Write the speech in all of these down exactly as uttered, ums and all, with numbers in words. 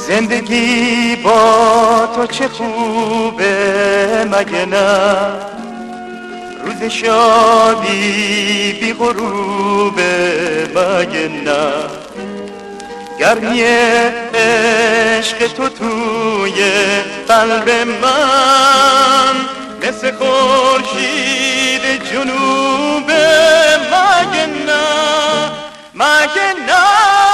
زندگی با تو چه خوبه مگه نه، روز شادی بی غروبه مگه نه، گرمی عشق تو توی قلب من مثل خورشید جنوبه مگه نه، مگه نه.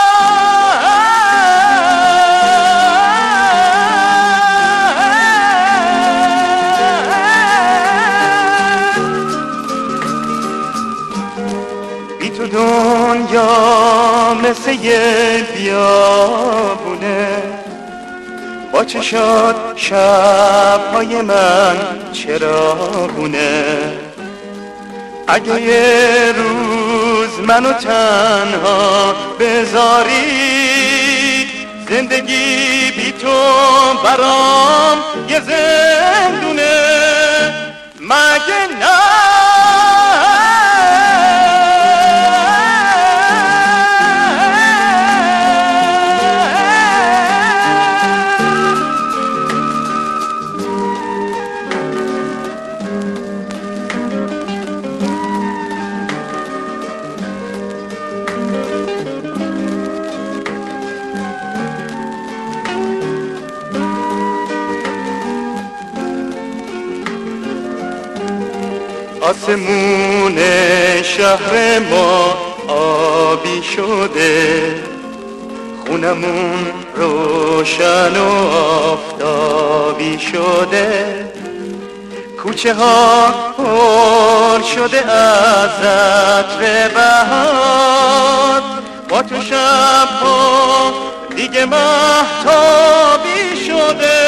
بی تو دنیا مثل یه بیابونه، با چشات شب‌های من چراغونه، اگه یه روز منو تنها بذاری، زندگی بی تو برام یه زندونه مگه نه. آسمون شهر ما آبی شده، خونمون روشن و آفتابی شده، کوچه ها پر شده از عطر بهار، با تو شب ها دیگه مهتابی شده